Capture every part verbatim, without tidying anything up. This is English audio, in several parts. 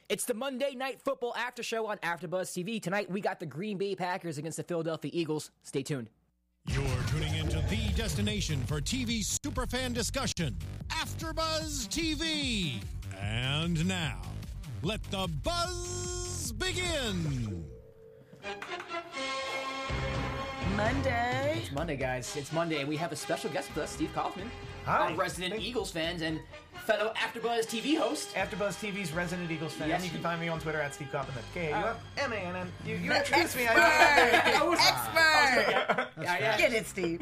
It's the Monday Night Football After Show on AfterBuzz T V. Tonight, we got the Green Bay Packers against the Philadelphia Eagles. Stay tuned. You're tuning into the destination for T V superfan discussion, AfterBuzz T V. And now, let the buzz begin. Monday. It's Monday, guys. It's Monday, and we have a special guest with us, Steve Kaufman, Hi. a resident Thank- Eagles fan and fellow AfterBuzz T V host. AfterBuzz T V's resident Eagles fan. Yes, you can you- find me on Twitter at Steve Kaufman. That's K A U Uh, F M A N N. You, you The introduced me. I Expert. Expert. Yeah, yeah. Get it, Steve.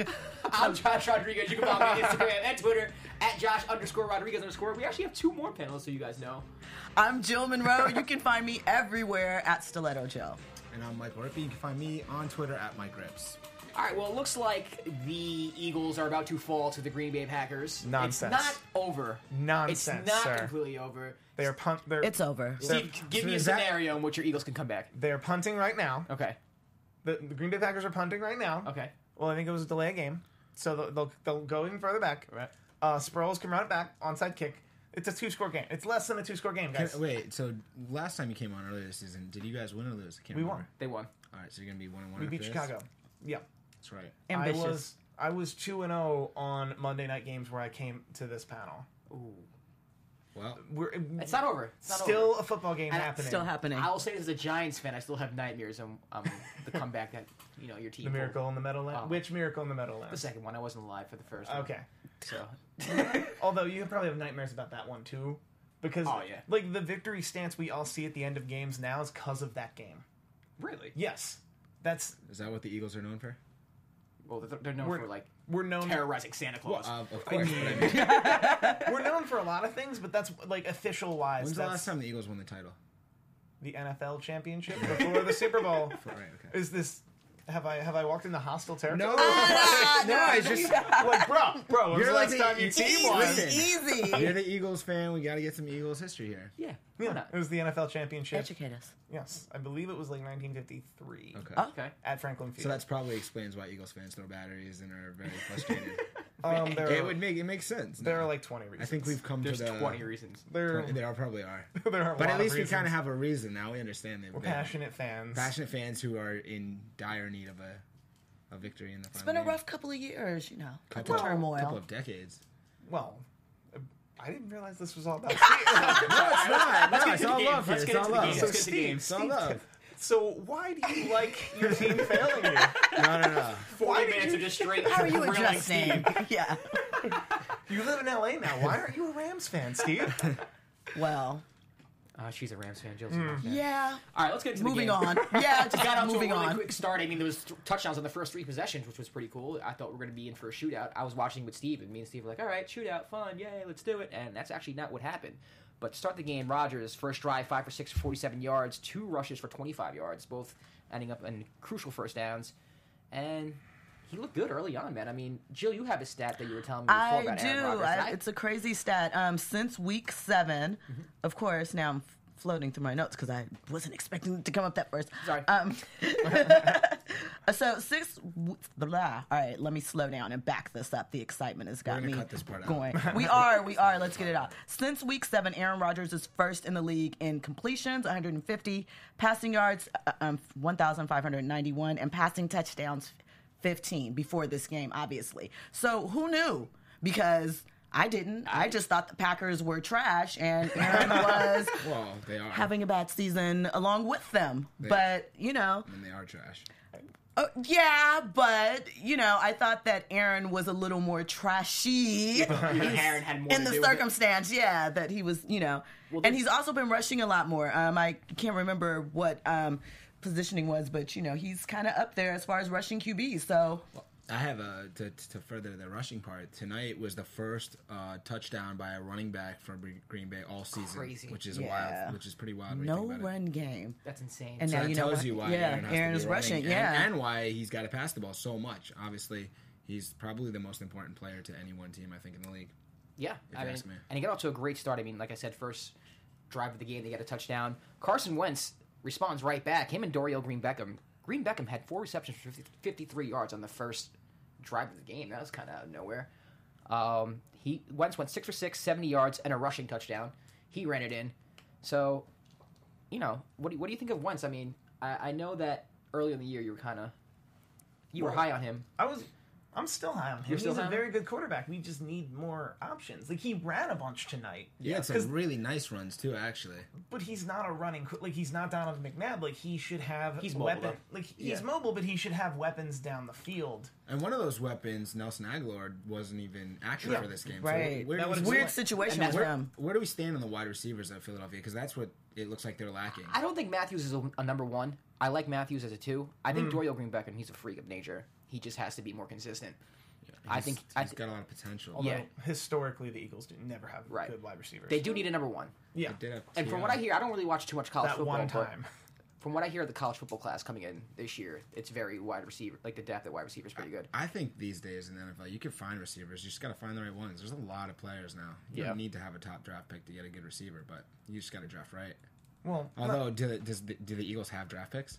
I'm Josh Rodriguez. You can follow me on Instagram and Twitter at Josh underscore Rodriguez underscore. We actually have two more panels, so you guys know. I'm Jill Monroe. You can find me everywhere at Stiletto Jill. And I'm Michael Rippey. You can find me on Twitter at Mike Rips. All right, well, it looks like the Eagles are about to fall to the Green Bay Packers. Nonsense. It's not over. Nonsense, It's not sir. completely over. They are punt. They're, It's over. Steve, give me a is that- scenario in which your Eagles can come back. They're punting right now. Okay. The, the Green Bay Packers are punting right now. Okay. Well, I think it was a delay game, so they'll they'll, they'll go even further back. Right. Uh, Sproles can run it back, onside kick. It's a two-score game. It's less than a two-score game, Can, guys. wait, so last time you came on earlier this season, did you guys win or lose? I can't We remember. won. They won. All right, so you're going to be one and one We after beat this? Chicago. Yeah. That's right. Ambitious. I was I was two and zero on Monday night games where I came to this panel. Ooh. Well, It's We're not over. It's not still over. a football game And happening. Still happening. I will say as a Giants fan, I still have nightmares on um, the comeback that, you know, your team The pulled. Miracle in the Meadowlands. Oh. Which Miracle in the The Meadowlands? second one. I wasn't alive for the first one. Okay. So. Although you probably have nightmares about that one too, because Oh, yeah. like the victory stance we all see at the end of games now is because of that game. Really? Yes, that's is that what the Eagles are known for? Well, they're, they're known We're- for, like, we're known. terrorizing Santa Claus. Uh, of course. but I mean, We're known for a lot of things, but that's like official wise. when's the That's last time the Eagles won the title? the N F L championship before the Super Bowl. Right, okay. Is this? Have I have I walked into hostile territory? No, no, it's just like bro, bro. When's You're the like last the- time your it's team easy. won? Listen. Easy. you're the Eagles fan. We got to get some Eagles history here. yeah. Why Yeah, not? it was the N F L championship. Educate us. Yes, I believe it was like nineteen fifty-three. Okay. Oh. Okay. At Franklin Field. So that's probably explains why Eagles fans throw batteries and are very frustrated. um, there, it are, would make it makes sense. there now. are like twenty reasons. I think we've come There's to the twenty reasons. there. There are probably are, there are. A but lot at of least we reasons. kind of have a reason now. We understand that We're they're passionate fans. passionate fans who are in dire need of a, a victory in the final It's been a game. rough couple of years, you know. couple, the turmoil. couple of decades. Well, uh, I didn't realize this was all about. No, it's not. Let's No, get it's into all the game. love here. Let's It's get all into the love. game. So Let's get to the game. Steve, It's all Steve, love. so why do you like your team failing you? No, no, no. forty Why did minutes you- of just straight How are you grilling adjusting? Steve. Yeah. You live in L A now. Why aren't you a Rams fan, Steve? Well, Uh, she's a Rams fan. Jill's a Rams fan. yeah. All right, let's get into Moving the game. on. Yeah, just Got off to a moving really on. quick start. I mean, there was th- touchdowns on the first three possessions, which was pretty cool. I thought we were going to be in for a shootout. I was watching with Steve, and me and Steve were like, all right, shootout, fun, yay, let's do it. And that's actually not what happened. But to start the game, Rodgers, first drive, five for six for forty-seven yards, two rushes for twenty-five yards, both ending up in crucial first downs. And he looked good early on, man. I mean, Jill, you have a stat that you were telling me before I about do. Aaron Rodgers. I, and I- it's a crazy stat. Um, since week seven, Mm-hmm. of course, now I'm floating through my notes because I wasn't expecting it to come up that first. Sorry. Um, so six. w- Blah. All right, let me slow down and back this up. The excitement has got gonna me cut this part out. going. We are. We are. Let's get it out. Since week seven, Aaron Rodgers is first in the league in completions, one hundred fifty, passing yards, uh, um, one thousand five hundred ninety-one, and passing touchdowns, fifteen. Before this game, obviously. So who knew? Because I didn't. I just thought the Packers were trash, and Aaron was Well, they are. having a bad season along with them. They- but, you know, and they are trash. uh, yeah, but, you know, I thought that Aaron was a little more trashy Aaron had more in to the do with it. circumstance, yeah, that he was, you know. Well, and this- he's also been rushing a lot more. Um, I can't remember what um, positioning was, but, you know, he's kind of up there as far as rushing Q Bs, so... I have a to, to further the rushing part. Tonight was the first uh, touchdown by a running back from Green Bay all season, Crazy. which is Yeah. wild. Which is pretty wild. when you No think about run game. That's insane. And So now that you know tells what- you why yeah, Aaron, has Aaron to is be rushing, running, yeah. and, and why he's got to pass the ball so much. Obviously, he's probably the most important player to any one team, I think, in the league. Yeah, If I you mean, ask me. and he got off to a great start. I mean, like I said, first drive of the game, they got a touchdown. Carson Wentz responds right back. Him and Dorial Green Beckham. Green Beckham had four receptions for fifty, fifty-three yards on the first drive of the game. That was kind of out of nowhere. Um, he Wentz went six for six, seventy yards, and a rushing touchdown. He ran it in. So, you know, what do, what do you think of Wentz? I mean, I, I know that early in the year you were kind of you Well, were high on him. I was. I'm still high on him. You're still He's high a on very good quarterback. We just need more options. Like he ran a bunch tonight. Yeah, it's 'Cause- some really nice runs too, actually. But he's not a running. qu- Like he's not Donovan McNabb. Like he should have. He's mobile, weapon. though. Like he's Yeah. mobile, but he should have weapons down the field. And one of those weapons, Nelson Aguilar, wasn't even active Yeah, for this game. Right. So where, That do would've we, Weird Excellent. situation And with that's where, him. where do we stand on the wide receivers at Philadelphia? Because that's what it looks like they're lacking. I don't think Matthews is a, a number one. I like Matthews as a two. I Mm. think Dorial Green-Beckham, he's a freak of nature. He just has to be more consistent. I He's- think he's I th- got a lot of potential. Although Yeah. historically the Eagles do never have Right. good wide receivers. they do need a number one. Yeah. They did have And from T I. what I hear, I don't really watch too much college That football. one but time. From what I hear of the college football class coming in this year, it's very wide receiver. Like the depth at wide receiver is pretty good. I think these days in the N F L, you can find receivers. You just got to find the right ones. There's a lot of players now. You Yeah. don't need to have a top draft pick to get a good receiver, but you just got to draft right. Well, Although, do the, does the, do the Eagles have draft picks?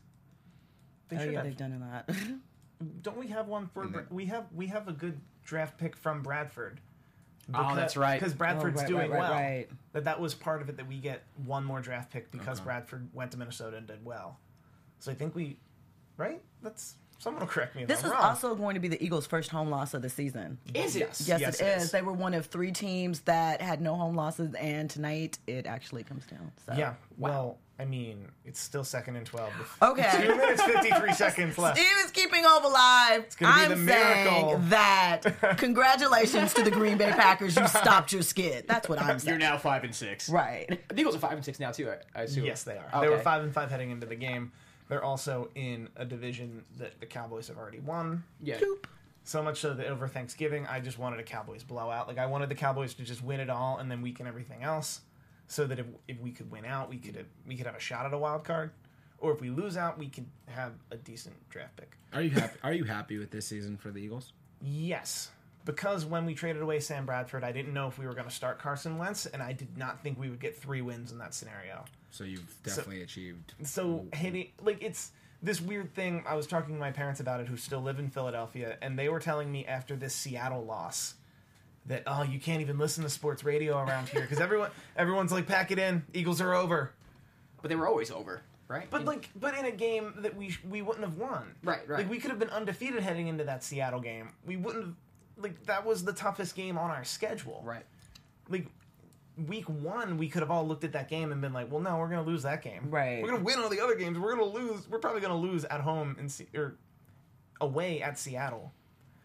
they Oh should yeah, have. they've done a lot. Don't we have one for? And then- we have we have a good draft pick from Bradford. Oh, that's right. Because Bradford's Oh, right, doing right, right, well. right. That that was part of it, that we get one more draft pick because Okay. Bradford went to Minnesota and did well. So I think we, right? That's someone will correct me if This I'm is wrong. also going to be the Eagles' first home loss of the season. Is it? Yes. Yes, Yes, it it is. is. They were one of three teams that had no home losses, and tonight it actually comes down. So. Yeah. Well, I mean, it's still second and twelve. with Okay. Two minutes fifty-three seconds left. Steve is keeping hope alive. gonna be I'm the miracle. saying that congratulations to the Green Bay Packers. You stopped your skid. That's what I'm saying. You're now five and six. Right. The Eagles are five and six now too. I, I assume. Yes, they are. Okay. They were five and five heading into the game. They're also in a division that the Cowboys have already won. Yeah. So much so that over Thanksgiving, I just wanted a Cowboys blowout. Like I wanted the Cowboys to just win it all and then weaken everything else, so that if if we could win out, we could have, we could have a shot at a wild card, or if we lose out, we could have a decent draft pick. Are you happy? Are you happy with this season for the Eagles? Yes, because when we traded away Sam Bradford, I didn't know if we were going to start Carson Wentz, and I did not think we would get three wins in that scenario. So you've definitely achieved. So hitting like it's this weird thing. I was talking to my parents about it, who still live in Philadelphia, and they were telling me after this Seattle loss that, oh, you can't even listen to sports radio around here because everyone everyone's like, pack it in, Eagles are over. But they were always over, right? But In- like, but in a game that we sh- we wouldn't have won. Right, right. Like we could have been undefeated heading into that Seattle game. We wouldn't have. Like that was the toughest game on our schedule. right. Like week one, we could have all looked at that game and been like, well, no, we're going to lose that game. Right. We're going to win all the other games. We're going to lose. We're probably going to lose at home in Se- or away at Seattle.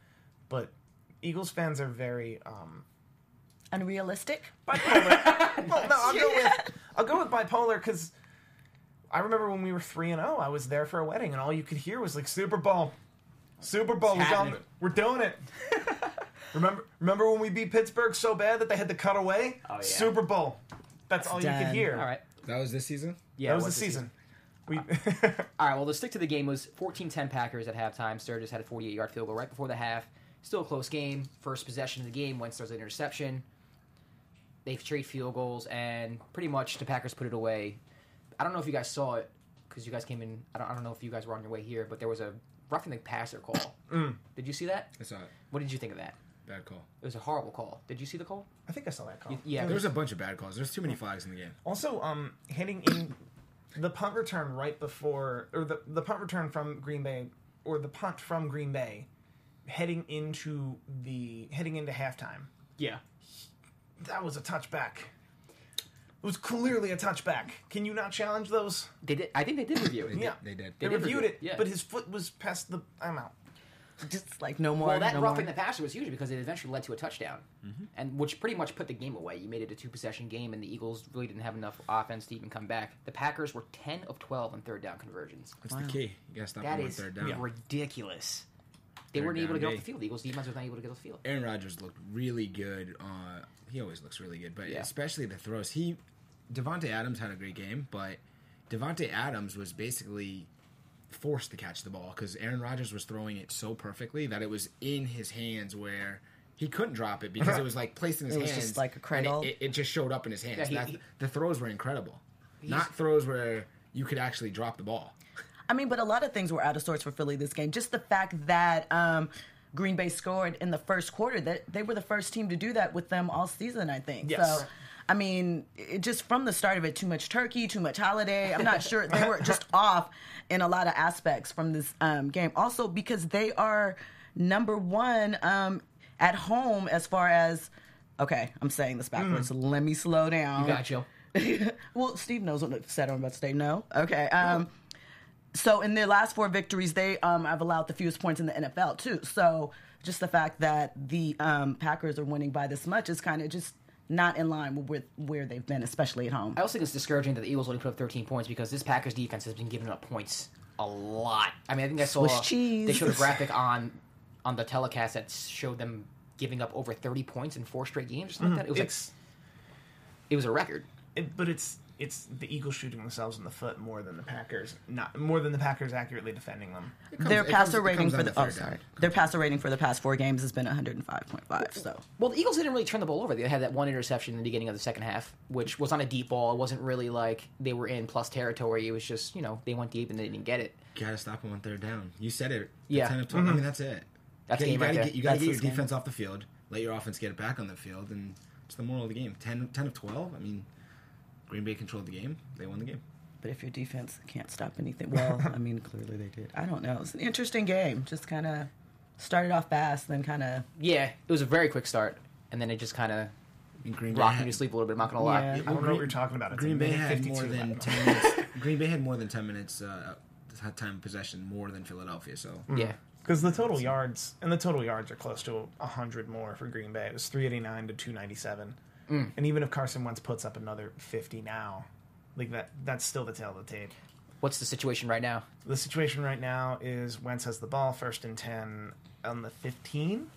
But Eagles fans are very um, Unrealistic. bipolar. well, no, I'll go with I'll go with bipolar because I remember when we were three and zero, I was there for a wedding, and all you could hear was like Super Bowl, Super Bowl. It's We're, happening. doing, we're doing it. remember, remember when we beat Pittsburgh so bad that they had to cut away? Oh, yeah. Super Bowl. That's all you done. could hear. All right. That was this season. Yeah. that it was the this season. We All right, well, the stick to the game was fourteen ten Packers at halftime. Sturgis had a forty-eight-yard field goal right before the half. Still a close game. First possession of the game, Wentz throws an interception. They trade field goals, and pretty much the Packers put it away. I don't know if you guys saw it, because you guys came in. I don't, I don't know if you guys were on your way here, but there was a roughing the passer call. Mm. Did you see that? I saw it. What did you think of that? Bad call. It was a horrible call. Did you see the call? I think I saw that call. You- yeah. There was a bunch of bad calls. There's too many flags in the game. Also, um, hitting in the punt return right before, or the the punt return from Green Bay, or the punt from Green Bay, heading into the heading into halftime. Yeah. That was a touchback. It was clearly a touchback. Can you not challenge those? They did. I think they did review They it. did. Yeah. They did. They, They did reviewed review it, it, yeah. but his foot was past the. I'm out. Just like no more. Well, that no roughing more. the passer was huge because it eventually led to a touchdown, and which pretty much put the game away. You made it a two possession game, and the Eagles really didn't have enough offense to even come back. The Packers were ten of twelve on third down conversions. That's the key. You gotta stop That them on is third down. ridiculous. They Third weren't able to down get off day. the field. The Eagles defense was not able to get off the field. Aaron Rodgers looked really good. Uh, he always looks really good, but Yeah. especially the throws. He Devontae Adams had a great game, but Devontae Adams was basically forced to catch the ball because Aaron Rodgers was throwing it so perfectly that it was in his hands where he couldn't drop it because it was like placed in his It was hands. just like a and cradle. It, it, it just showed up in his hands. Yeah, he- That's- he- the throws were incredible, not throws where you could actually drop the ball. I mean, but a lot of things were out of sorts for Philly this game. Just the fact that um, Green Bay scored in the first quarter, that they were the first team to do that with them all season, I think. Yes. So, I mean, it just from the start of it, too much turkey, too much holiday. I'm not sure. They were just off in a lot of aspects from this um, game. Also, because they are number one um, at home as far as, okay, I'm saying this backwards. Mm. Let me slow down. You got you. Well, Steve knows what I said. I'm about to say no. Okay. Um, so in their last four victories, they um, have allowed the fewest points in the N F L too. So just the fact that the um, Packers are winning by this much is kind of just not in line with where they've been, especially at home. I also think it's discouraging that the Eagles only put up thirteen points because this Packers defense has been giving up points a lot. I mean, I think I saw Swiss cheese. They showed a graphic on on the telecast that showed them giving up over thirty points in four straight games or something mm, like that. It was it's, like it was a record. It, but it's it's the Eagles shooting themselves in the foot more than the Packers, not more than the Packers accurately defending them. Comes, Their passer comes, rating for the oh sorry, their passer rating for the past four games has been one hundred five point five. So well, the Eagles didn't really turn the ball over. They had that one interception in the beginning of the second half, which was on a deep ball. It wasn't really like they were in plus territory. It was just you know they went deep and they didn't get it. You gotta stop them when they're down. You said it. Yeah. ten of twelve. Mm-hmm. I mean that's it. That's you, game gotta right get, you gotta there. get your defense game. Off the field. Let your offense get it back on the field, and it's the moral of the game. ten, ten of twelve. I mean. Green Bay controlled the game. They won the game. But if your defense can't stop anything, well, I mean, clearly they did. I don't know. It's an interesting game. Just kind of started off fast, then kind of... Yeah, it was a very quick start, and then it just kind of rocked me to sleep a little bit, I'm not going to lie. Yeah. I don't know what you're talking about. It's Green Bay had more than ten minutes. Green Bay had more than ten minutes uh, time of possession, more than Philadelphia, so... Mm. Yeah. Because the total yards, and the total yards are close to one hundred more for Green Bay. It was three eighty-nine to two ninety-seven. Mm. And even if Carson Wentz puts up another fifty now, like that, that's still the tail of the tape. What's the situation right now? The situation right now is Wentz has the ball, first and ten on the fifteen,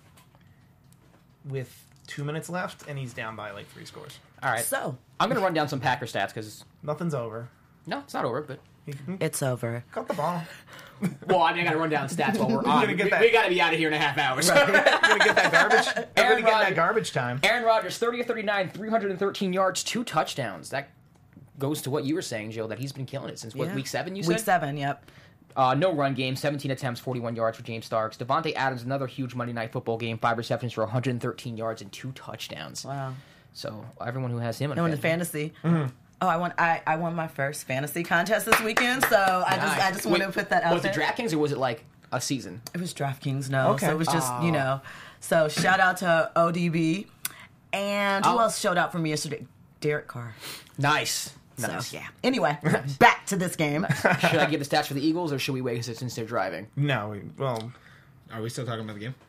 with two minutes left, and he's down by like three scores. All right, so I'm gonna run down some Packer stats because nothing's over. No, it's not over, but it's over. Cut the ball. Well, I mean, I gotta run down stats while we're on. Get we, that. we gotta be out of here in a half hour. So. Right. We're gonna get that garbage. We're gonna get that garbage time. Aaron Rodgers, thirty of thirty-nine, three hundred thirteen yards, two touchdowns. That goes to what you were saying, Jill, that he's been killing it since what yeah. week seven. You said week seven. Yep. Uh, no run game, seventeen attempts, forty-one yards for James Starks. Devontae Adams, another huge Monday Night Football game, five receptions for one hundred thirteen yards and two touchdowns. Wow. So everyone who has him, no one in fantasy. Mm-hmm. Oh, I won! I, I won my first fantasy contest this weekend, so I nice. just I just want to put that out was there. Was it DraftKings or was it like a season? It was DraftKings, no. Okay. So it was just oh. you know. So shout out to O D B, and who oh. else showed out for me yesterday? Derek Carr. Nice. Nice. So, yeah. Anyway, back to this game. Should I give the stats for the Eagles, or should we wait since they're driving? No. We, well, are we still talking about the game?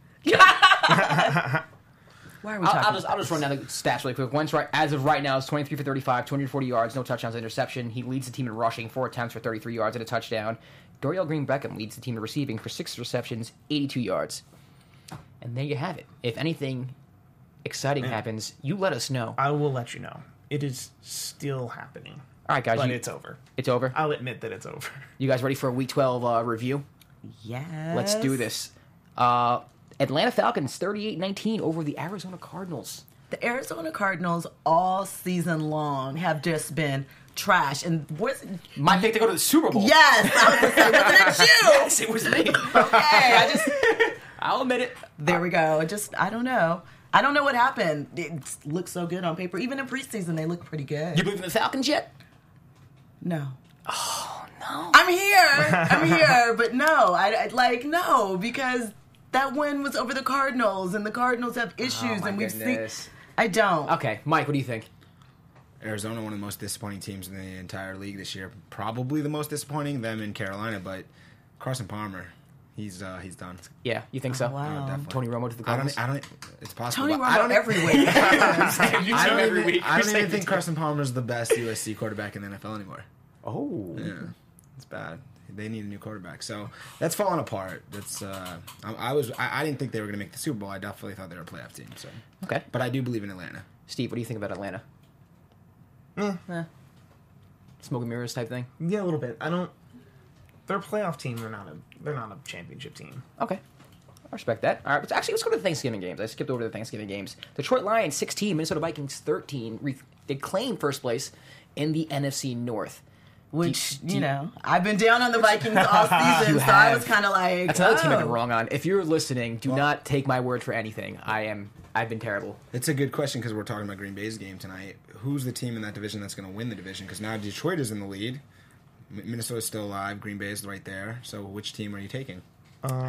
Why are we I'll, talking I'll just I'll just run down the stats really quick. Wentz, right, as of right now, is twenty-three for thirty-five, two hundred forty yards, no touchdowns, interception. He leads the team in rushing, four attempts for thirty-three yards and a touchdown. Dorial Green-Beckham leads the team in receiving for six receptions, eighty-two yards. And there you have it. If anything exciting yeah. happens, you let us know. I will let you know. It is still happening. All right, guys. But you, it's over. It's over? I'll admit that it's over. You guys ready for a Week twelve uh, review? Yes. Let's do this. Uh, Atlanta Falcons, thirty-eight nineteen over the Arizona Cardinals. The Arizona Cardinals all season long have just been trash. And what's my pick to go to the Super Bowl? Yes. I was going to say, wasn't it you? Yes, it was me. Okay. I just, I'll admit it. There we go. Just, I don't know. I don't know what happened. It looks so good on paper. Even in preseason, they look pretty good. You believe in the Falcons yet? No. Oh, no. I'm here. I'm here. But no. I, I like, no. Because that win was over the Cardinals. And the Cardinals have issues. Oh, my and we've goodness. seen... I don't. Okay. Mike, what do you think? Arizona, one of the most disappointing teams in the entire league this year. Probably the most disappointing, them in Carolina. But Carson Palmer... He's uh, he's done. Yeah, you think so? Oh, wow. Oh, Tony Romo to the I Cardinals. don't. I don't. It's possible. Tony Romo I don't every week. you I don't every even, week. I don't You're even think saying- Carson Palmer's the best U S C quarterback in the N F L anymore. Oh, Yeah, it's bad. They need a new quarterback. So that's falling apart. That's. Uh, I, I was. I, I didn't think they were going to make the Super Bowl. I definitely thought they were a playoff team. So. okay. But I do believe in Atlanta. Steve, what do you think about Atlanta? Eh. Eh. Smoke and mirrors type thing. Yeah, a little bit. I don't. They're a playoff team. They're not a. They're not a championship team. Okay. I respect that. All right, but actually, let's go to the Thanksgiving games. I skipped over to the Thanksgiving games. Detroit Lions sixteen, Minnesota Vikings thirteen. Re- they claim first place in the N F C North. Which, Do- do you you- know, I've been down on the Vikings all season, You so I have. was kind of like, That's another oh. team I've been wrong on. If you're listening, do not take my word for anything. I am I've been terrible. It's a good question because we're talking about Green Bay's game tonight. Who's the team in that division that's going to win the division? Because now Detroit is in the lead. Minnesota's still alive. Green Bay is right there. So which team are you taking Um,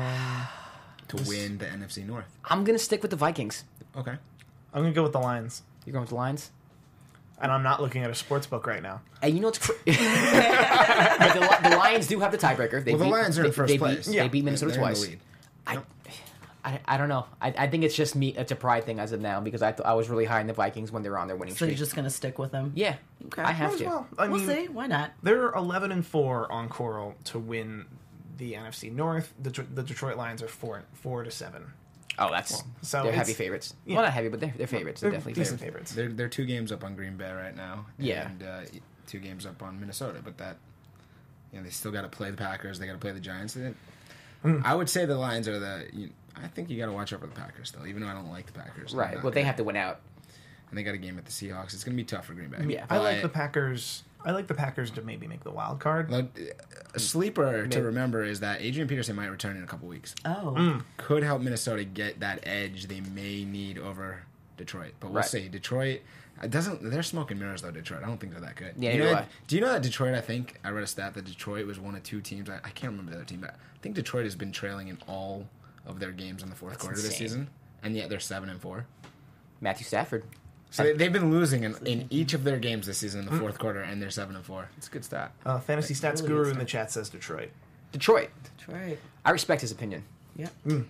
to win the N F C North? I'm gonna stick with the Vikings. Okay. I'm gonna go with the Lions, You're going with the Lions. and I'm not looking at a sports book right now. And you know what's cr- but the, Li- the Lions do have the tiebreaker. They Well, the beat, Lions are they, in first they place. Beat, Yeah. They beat Minnesota They're in the twice. lead. I, Yep. I, I don't know. I, I think it's just me. It's a pride thing as of now because I th- I was really high in the Vikings when they were on their winning So streak. you're just gonna stick with them? Yeah, Okay. I have Might as to. well. I We'll mean, see. Why not? they're eleven and four on Coral to win the N F C North. The, the Detroit Lions are four four to seven. Oh, that's So they're it's- heavy favorites. yeah. Well, not heavy, but they're, they're favorites. They're, They're definitely decent favorites. favorites. They're they're two games up on Green Bay right now. Yeah. And uh, two games up on Minnesota, but that you know they still got to play the Packers. They got to play the Giants. They- I would say the Lions are the. You, I think you got to watch out for the Packers still, even though I don't like the Packers. Right. They're not Well, they good. have to win out. And they got a game at the Seahawks. It's going to be tough for Green Bay. Yeah. I like But- the Packers. I like the Packers to maybe make the wild card. Like, a sleeper to remember is that Adrian Peterson might return in a couple weeks. Oh. Could help Minnesota get that edge they may need over Detroit. But we'll Right. see. Detroit it doesn't. They're smoking mirrors though. Detroit. I don't think they're that good. Yeah, you neither know, do I. do you know that Detroit? I think I read a stat that Detroit was one of two teams. I, I can't remember the other team, but I think Detroit has been trailing in all of their games in the fourth That's quarter this insane. season, and yet they're seven and four. Matthew Stafford. So they, they've been losing in, in each of their games this season in the fourth quarter, and they're seven and four. It's a good stat. Uh, Fantasy Stats really Guru good in the chat says Detroit. Detroit. Detroit. I respect his opinion. Yeah.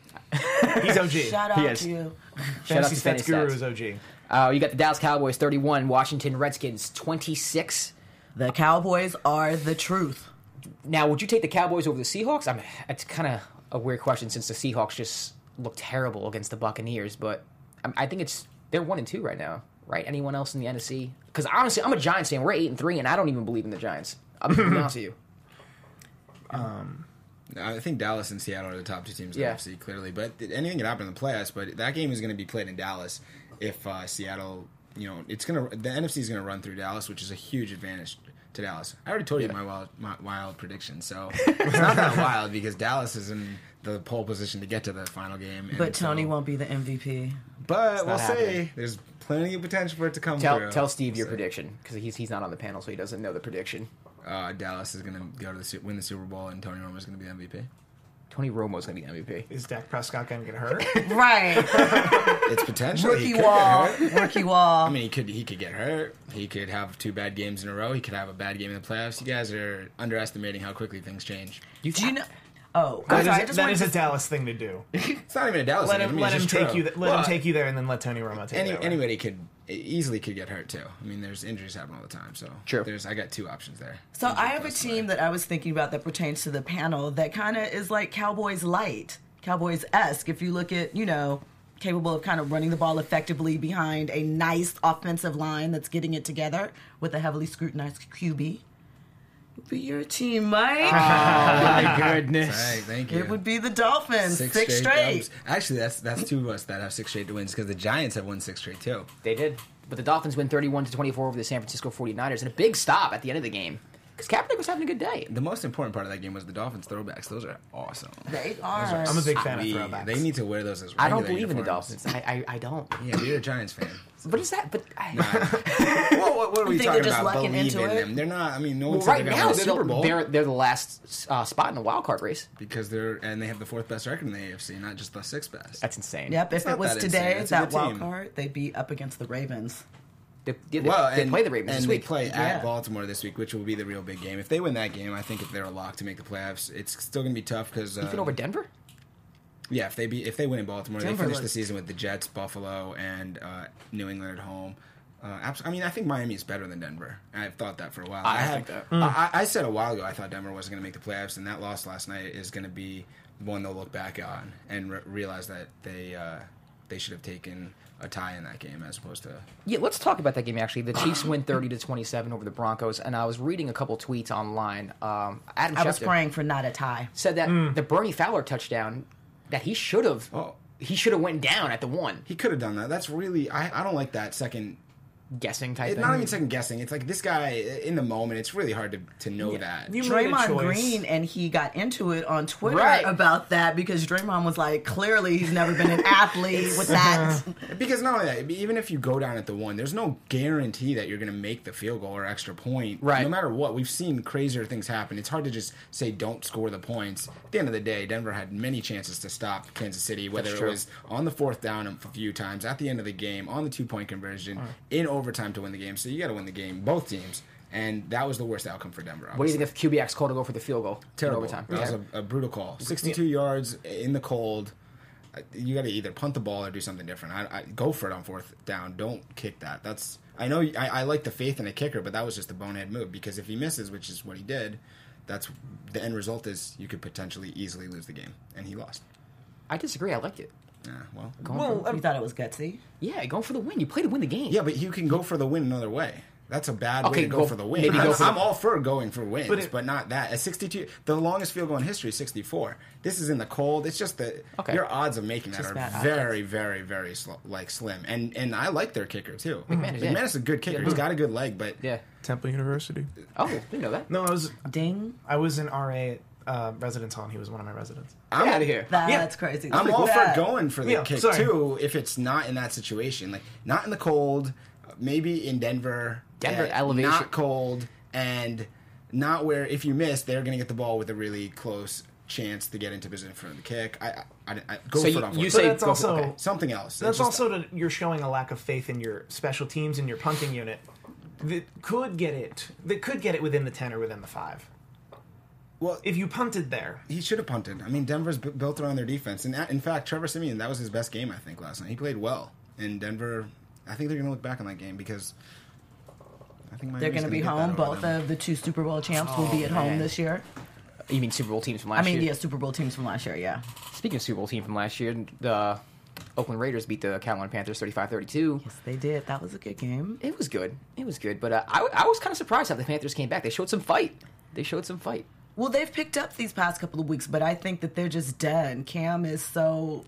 He's O G. Shout out He is. to you. Shout out Fantasy to Stats Fantasy Guru Stats. is O G. Uh, you got the Dallas Cowboys thirty-one, Washington Redskins twenty-six. The Cowboys are the truth. Now, would you take the Cowboys over the Seahawks? I mean, it's kind of a weird question since the Seahawks just looked terrible against the Buccaneers, but I, I think it's they're one and two right now, right? Anyone else in the N F C? Because honestly, I'm a Giants fan. We're eight and three, and I don't even believe in the Giants. I'm being honest with you. I think Dallas and Seattle are the top two teams in Yeah. the N F C, clearly. But anything can happen in the playoffs. But that game is going to be played in Dallas if uh, Seattle, you know, it's going to the N F C is going to run through Dallas, which is a huge advantage to Dallas. I already told you my wild my wild prediction, so it's not that wild because Dallas is in the pole position to get to the final game. and But Tony so- won't be the M V P. But we'll not see. happening. There's plenty of potential for it to come Tell through. tell Steve We'll your see. prediction because he's he's not on the panel, so he doesn't know the prediction. Uh, Dallas is going to go to the Su- win the Super Bowl, and Tony Romo is going to be the M V P. Tony Romo's gonna be M V P. Is Dak Prescott going to get hurt? Right. It's potential. Rookie He could wall. get hurt. Rookie wall. I mean, he could he could get hurt. He could have two bad games in a row. He could have a bad game in the playoffs. You guys are underestimating how quickly things change. Do you know? Oh, I'm That sorry. I is, just that wanted is to a Dallas thing to do. It's not even a Dallas Let thing. I him, mean, let it's him just take true. you. Th- let Well, him take you there, and then let Tony Romo take Any, you. anybody could easily could get hurt too. I mean, there's injuries happen all the time. So True. There's I got two options there. So Injury I have a plus team play. that I was thinking about that pertains to the panel that kind of is like Cowboys light, Cowboys esque. If you look at, you know, capable of kind of running the ball effectively behind a nice offensive line that's getting it together with a heavily scrutinized Q B. Would be your team, Mike. My goodness. Hey, thank you. It would be the Dolphins. Six, straight. dubs. Actually, that's that's two of us that have six straight wins because the Giants have won six straight too. They did. But the Dolphins win thirty-one to twenty-four over the San Francisco forty-niners and a big stop at the end of the game. Because Kaepernick was having a good day. The most important part of that game was the Dolphins throwbacks. Those are awesome. They are. I'm a big fan of Sweet. throwbacks. They need to wear those as I don't regular believe in the uniforms. Dolphins. I, I, I don't. Yeah, you're a Giants fan. What is that? But I, Well, what, what are we think they're talking just about? lucking Believe into in it? them. They're not. I mean, no well, one said right they're now going to they're the Super the, Bowl they're, they're the last uh, spot in the wild card race. because they're and they have the fourth best record in the A F C, not just the sixth best. That's insane. Yep, if not it was that today, insane. It's a that good wild team. card, they'd be up against the Ravens. They, they, they, Well, they and, play the Ravens and this they week. play Yeah. at Baltimore this week, which will be the real big game. If they win that game, I think if they're a lock to make the playoffs, it's still going to be tough because uh, Even over Denver? yeah, if they be if they win in Baltimore, Denver they finish the looks- season with the Jets, Buffalo, and uh, New England at home. Uh, abs- I mean, I think Miami is better than Denver. I've thought that for a while. I had, think that. I, I said a while ago I thought Denver wasn't going to make the playoffs, and that loss last night is going to be one they'll look back on and re- realize that they uh, they should have taken a tie in that game as opposed to. Yeah, let's talk about that game. Actually, the Chiefs win thirty to twenty-seven over the Broncos, and I was reading a couple tweets online. Um, Adam I was Schefter praying for not a tie. said that the Bernie Fowler touchdown that he should have Oh. he should have went down at the one. He could have done that. That's really I, I don't like that second guessing type It's thing. not even second guessing. It's like this guy in the moment. It's really hard to, to know that. You made a Draymond choice. Green, and he got into it on Twitter Right. about that because Draymond was like, clearly he's never been an athlete with that. Because not only that, even if you go down at the one, there's no guarantee that you're going to make the field goal or extra point. Right. No matter what, we've seen crazier things happen. It's hard to just say don't score the points. At the end of the day, Denver had many chances to stop Kansas City, whether That's it true. was on the fourth down a few times, at the end of the game, on the two-point conversion, in overtime to win the game. So you got to win the game, both teams. And that was the worst outcome for Denver. What do you think if Q B X called to go for the field goal Terrible. in overtime? That was Yeah. a, a brutal call. sixty-two yards in the cold. Uh, You got to either punt the ball or do something different. I, I go for it on fourth down. Don't kick that. That's I know I, I like the faith in a kicker, but that was just a bonehead move because if he misses, which is what he did, that's the end result is you could potentially easily lose the game, and he lost. I disagree. I liked it. Yeah, well, Going Well, for, um, You thought it was gutsy? yeah, going for the win. You play to win the game. yeah, but you can go for the win another way. That's a bad Okay, way to go, go- for the win. maybe I'm, go for the- I'm all for going for wins, But but, it- not that. At sixty-two, the longest field goal in history is sixty-four. This is in the cold. It's just that Okay. your odds of making that Just are bad optics. very, very, very sl- like slim. And and I like their kicker too. McManus, yeah. McManus is a good kicker. He's got a good leg, but Yeah. Temple University. Oh, didn't know that. No, I was Ding. I was in R A uh, residence hall. And he was one of my residents. I'm Get out of here. That's crazy. I'm Look all at for that. going for the Yeah, kick sorry. too if it's not in that situation, like not in the cold, maybe in Denver. Denver uh, elevation. not cold, and not where if you miss, they're going to get the ball with a really close chance to get into position for the kick. I, I, I, I go So for you, it on you fourth. But say that's go for- also okay. something else. that's It's just- also to, you're showing a lack of faith in your special teams and your punting unit that could get it that could get it within the ten or within the five. well. If you punted there, He should have punted. I mean, Denver's b- built around their defense, and in fact, Trevor Siemian, that was his best game I think last night. He played well, and Denver. I think they're going to look back on that game because I think They're Miami's going to be get that home. over Both them. of the two Super Bowl champs will Oh, be at home man. this year. You mean Super Bowl teams from last I mean, year? yeah, Super Bowl teams from last year, yeah. Speaking of Super Bowl team from last year, the Oakland Raiders beat the Carolina Panthers thirty-five thirty-two. Yes, they did. That was a good game. It was good. It was good. But uh, I, I was kind of surprised how the Panthers came back. They showed some fight. They showed some fight. Well, they've picked up these past couple of weeks, but I think that they're just done. Cam is so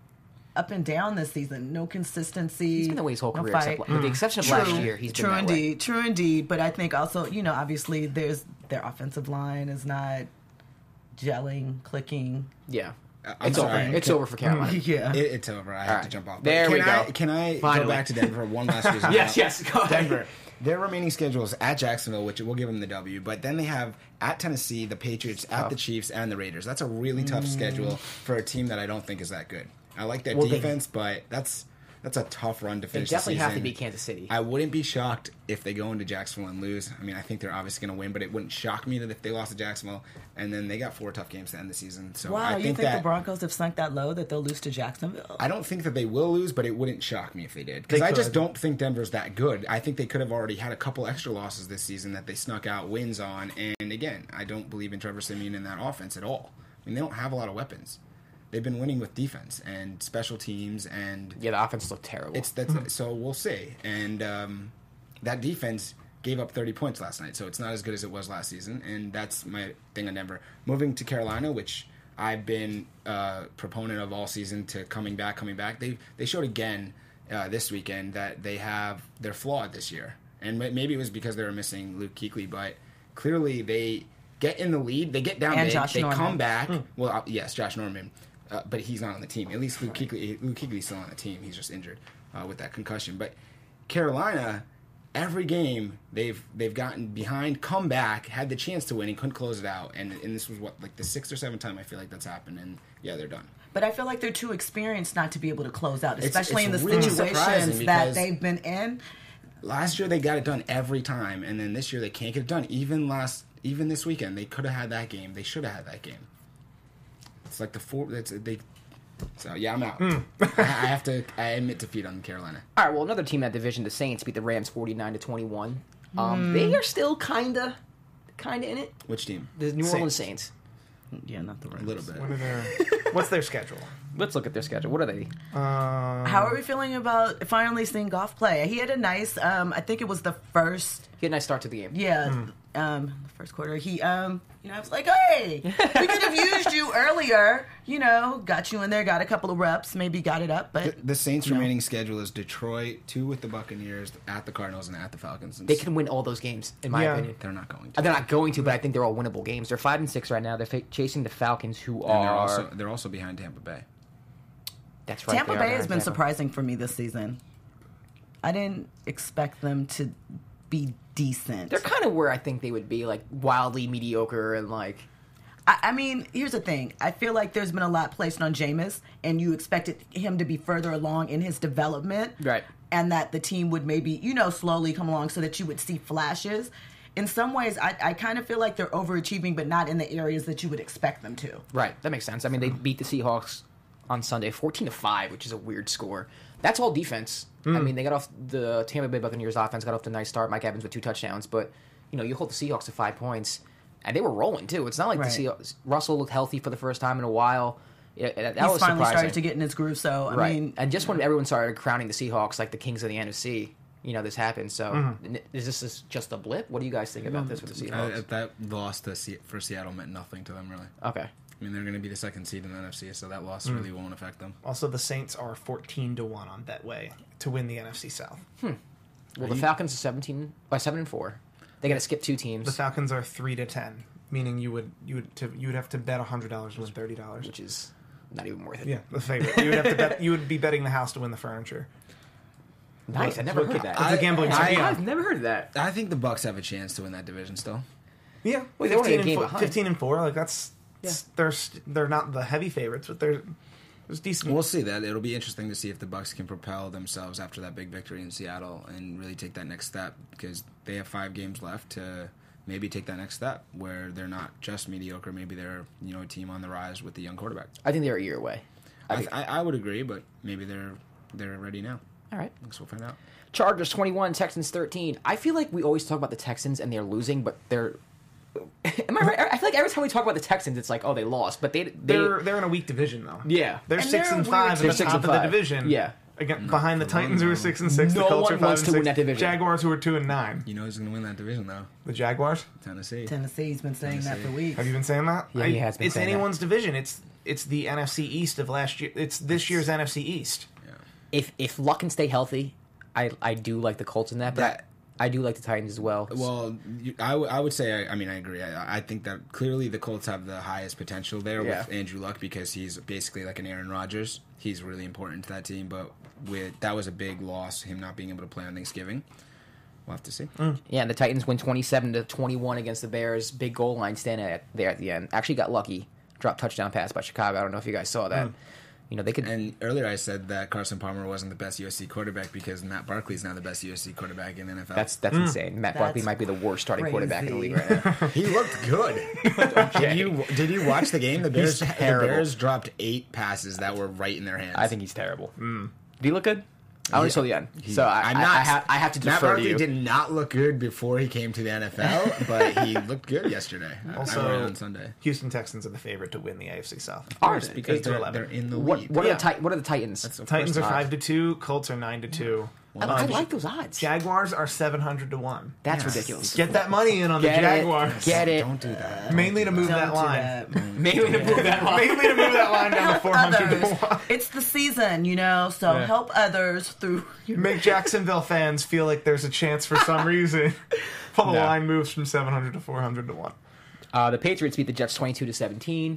up and down this season. No consistency. He's been that way his whole no career, fight. except, with the exception of True, last year. He's true been that indeed, way. true indeed. But I think also, you know, obviously there's their offensive line is not gelling, clicking. Yeah. Uh, I'm It's sorry. over. It's Can- over for Carolina. Yeah. It, it's over. I have right. to jump off. There can we I, go. Can I Finally. go back to Denver one last reason? Yes, yes, go ahead. Denver. Their remaining schedule is at Jacksonville, which we'll give them the W. But then they have at Tennessee, the Patriots, at Tough. the Chiefs, and the Raiders. That's a really tough schedule for a team that I don't think is that good. I like their Well, they- defense, but that's that's a tough run to They finish definitely the have to season. beat Kansas City. I wouldn't be shocked if they go into Jacksonville and lose. I mean, I think they're obviously going to win, but it wouldn't shock me that if they lost to Jacksonville, and then they got four tough games to end the season. So Wow, I you think think that the Broncos have sunk that low that they'll lose to Jacksonville? I don't think that they will lose, but it wouldn't shock me if they did. Because They I just could. don't think Denver's that good. I think they could have already had a couple extra losses this season that they snuck out wins on. And again, I don't believe in Trevor Siemian in that offense at all. I mean, they don't have a lot of weapons. They've been winning with defense and special teams, and Yeah, the offense looked terrible. it's that's so we'll see. And um, that defense gave up thirty points last night, so it's not as good as it was last season. And that's my thing on Denver. Moving to Carolina, which I've been a proponent of all season to coming back, coming back. They they showed again uh, this weekend that they have they're flawed this year, and ma- maybe it was because they were missing Luke Kuechly, but clearly they get in the lead, they get down And big, Josh they Norman. come back. Well, uh, yes, Josh Norman. Uh, but he's not on the team. At least Luke Kuechly, Luke Kuechly's still on the team. He's just injured uh, with that concussion. But Carolina, every game they've they've gotten behind, come back, had the chance to win, and couldn't close it out. And and this was what like the sixth or seventh time I feel like that's happened. And yeah, they're done. But I feel like they're too experienced not to be able to close out, It's- especially it's in the really situations surprising that because- they've been in. Last year they got it done every time, and then this year they can't get it done. Even last, even this weekend, they could have had that game. They should have had that game. It's like the four. It's they. So yeah, I'm out. I, I have to. I admit defeat on Carolina. All right, well, another team in that division, the Saints, beat the Rams forty-nine to twenty-one. Um, They are still kind of kind of in it. Which team? The New Orleans Saints. Yeah, not the A Rams. little bit. what are their, what's their schedule? Let's look at their schedule. What are they? Um, How are we feeling about finally seeing Goff play? He had a nice, um, I think it was the first, He had a nice start to the game. yeah, um, the first quarter, he, um, you know, I was like, hey, we could have used you earlier. You know, got you in there, got a couple of reps, maybe got it up. But The, the Saints' you know. remaining schedule is Detroit, two with the Buccaneers, at the Cardinals, and at the Falcons. And They can win all those games, in my Yeah. opinion. They're not going Uh, to. They're not going to, but I think they're all winnable games. They're five and six right now. They're fa- chasing the Falcons, who And are. they're also they're also behind Tampa Bay. That's right. Tampa they are Bay behind has been Tampa. surprising for me this season. I didn't expect them to be decent. They're kind of where I think they would be, like wildly mediocre and like. I, I mean, here's the thing. I feel like there's been a lot placed on Jameis, and you expected him to be further along in his development. Right. And that the team would maybe, you know, slowly come along so that you would see flashes. In some ways, I, I kind of feel like they're overachieving, but not in the areas that you would expect them to. Right, that makes sense. I mean, they beat the Seahawks on Sunday, fourteen to five, which is a weird score. That's all defense. I mean, they got off the Tampa Bay Buccaneers offense got off to a nice start. Mike Evans with two touchdowns, but you know, you hold the Seahawks to five points, and they were rolling too. It's not like Right. the Seahawks. Russell looked healthy for the first time in a while. Yeah, that He's was finally surprising. started to get in his groove, so, I right, mean... and just when everyone started crowning the Seahawks like the kings of the N F C, you know, this happened. So, Mm-hmm. n- is this is just a blip? What do you guys think about this with the Seahawks? Uh, that loss to Se- for Seattle meant nothing to them, really. okay. I mean, they're going to be the second seed in the N F C, so that loss really won't affect them. Also, the Saints are fourteen to one on Betway to win the N F C South. Well, the Falcons are seventeen by seven and four. They got to skip two teams. The Falcons are three to ten, meaning you would you would to, you would have to bet a hundred dollars to win thirty dollars. which is not even worth it. Yeah, the favorite. You would have to bet. You would be betting the house to win the furniture. Nice. I never It's heard a- that. It's a gambling. I- site. I, have never heard of that. I think the Bucks have a chance to win that division still. Yeah, Wait, they're only a fifteen, game and four, behind. fifteen and four. Like that's Yeah. they're st- they're not the heavy favorites, but they're there's decent. We'll see that. It'll be interesting to see if the Bucks can propel themselves after that big victory in Seattle and really take that next step, because they have five games left to maybe take that next step where they're not just mediocre. Maybe they're, you know, a team on the rise with the young quarterback. I think they're a year away. I I, think, I, I would agree, but maybe they're they're ready now. all right. I guess we'll find out. Chargers twenty-one, Texans thirteen. I feel like we always talk about the Texans and they're losing, but they're. Am I right? I feel like every time we talk about the Texans, it's like, oh, they lost, but they. they They're they're in a weak division though. yeah. They're And six they're and a five weird at team. the Six top and of the five. division. Yeah. Again, behind the for long, Titans who are though. six and six, No the Colts one are five wants and to six, win that division. Jaguars who are two and nine. You know who's going to win that division, though? The Jaguars. Tennessee. Tennessee's been saying that for weeks. Have you been saying that? Yeah, he has been It's saying that. anyone's division. It's it's the N F C East of last year. It's this year's N F C East. If if Luck can stay healthy, I I do like the Colts in that, but That- I, I do like the Titans as well. Well, you, I, w- I would say, I, I mean, I agree. I, I think that clearly the Colts have the highest potential there Yeah. with Andrew Luck, because he's basically like an Aaron Rodgers. He's really important to that team, but with that was a big loss, him not being able to play on Thanksgiving. We'll have to see. Yeah, and the Titans win twenty-seven to twenty-one against the Bears. Big goal line stand at there at the end. Actually got lucky. Dropped touchdown pass by Chicago. I don't know if you guys saw that. You know, they could. And earlier I said that Carson Palmer wasn't the best U S C quarterback because Matt Barkley's now the best U S C quarterback in the N F L. That's that's insane. Matt Barkley That's might be the worst starting quarterback in the league crazy. right now. he looked good. Did you did you watch the game? The Bears the terrible. Bears dropped eight passes that were right in their hands. I think he's terrible. Did he look good? I only Yeah. saw the end, He- so I, I'm I, not- I, have, I have to Matt defer to Barkley you. did not look good before he came to the N F L, but he looked good yesterday. Also- I went on Sunday. Houston Texans are the favorite to win the A F C South. Are Course, they? because Eight to they're, eleven. they're in the What, lead. what, Yeah. are the tit- what are the Titans? That's of Titans are course five to two. Colts are nine to two. I, I Um, like those odds. Jaguars are seven hundred to one. That's Yes. ridiculous. Get that money in on Get the it. Jaguars. Get it. Don't do that. Mainly to move Don't that do line. that. Mainly to move that line. Mainly to move that line down to Help four hundred to others. one. It's the season, you know, so Yeah. help others through. Make Jacksonville fans feel like there's a chance for some reason. While the No. line moves from seven hundred to four hundred to one. Uh, the Patriots beat the Jets twenty-two to seventeen.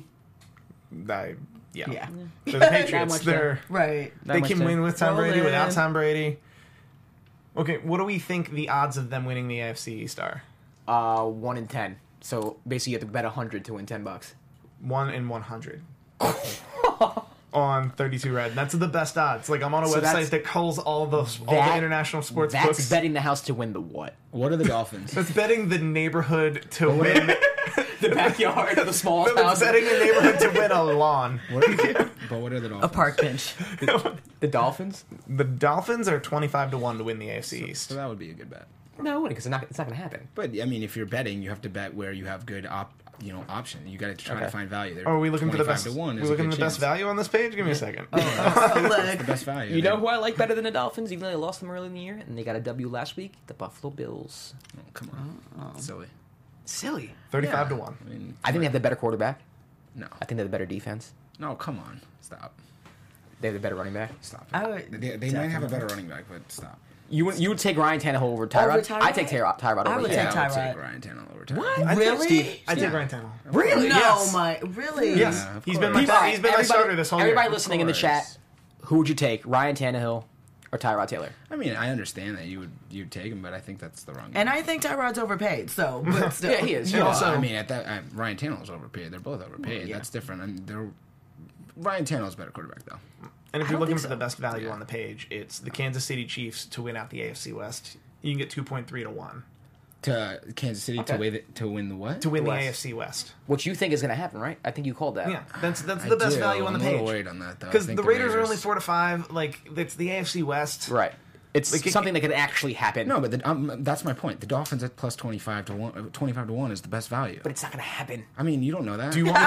I, yeah. Yeah. They're the Patriots. much They're, Right. Not they much can to- win with Tom Brady, Roll without in. Tom Brady. Okay, what do we think the odds of them winning the A F C East are? Uh, one in ten. So basically, you have to bet a hundred to win ten bucks. One in one hundred. On thirty-two Red. That's the best odds. Like, I'm on a So that's- website that calls all the all the That- international sports That's books. betting the house to win the what? What are the Dolphins? That's betting the neighborhood to win. The backyard of the small That's house. betting the neighborhood to win a lawn. What are, but what are the Dolphins? A park bench. The Dolphins? The Dolphins are twenty-five to one to win the A F C East. So that would be a good bet. No, because it's not. It's not going to happen. But I mean, if you're betting, you have to bet where you have good op, you know, option. You got to try Okay. to find value there. Oh, are we looking for the twenty-five best? to one. we is a looking good for the best chance. value on this page? Give me a second. Oh, look. The best value. You know there. who I like better than the Dolphins, even though they lost them early in the year, and they got a W last week? The Buffalo Bills. Oh, come on, silly. Silly. thirty-five Yeah. to one. I mean, I think they have the better quarterback. no, I think they have the better defense. no, come on, stop, They have the better running back. stop. I would they they might have a definitely. better running back, but stop. You would you would take Ryan Tannehill over Tyrod? Over Tyrod? I take Tyrod, Tyrod I over would him. take Yeah, I would Tyrod. take Ryan Tannehill over Tyrod. What? I Really? Take, I take Yeah. Ryan Tannehill. Really? No, Yes. my really. Yes, Yeah, of he's been my People- he's been my everybody- starter this whole Everybody year. listening in the course. chat, who would you take, Ryan Tannehill or Tyrod Taylor? I mean, I understand that you would you'd take him, but I think that's the wrong. And I think Tyrod's overpaid. So, but still. Yeah, he is. Well, also- I mean, at that uh, Ryan Tannehill's overpaid. They're both overpaid. yeah. That's different. I mean, they're Ryan Tannehill's a better quarterback though. And if I you're don't looking think for so. the best value Yeah. on the page, it's the Kansas City Chiefs to win out the A F C West. You can get two point three to one To Kansas City Okay. to win the, to win the what? to win the West. A F C West. Which you think is going to happen, right? I think you called that. Yeah, that's that's I the best do. value on the I'm a little page. worried on that though. I Because think the Raiders, are only four to five. Like it's the A F C West. Right. It's Like, it- something that could actually happen. No, but the, um, that's my point. The Dolphins at plus twenty five to one, uh, twenty five to one is the best value. But it's not going to happen. I mean, you don't know that. Do you want me to?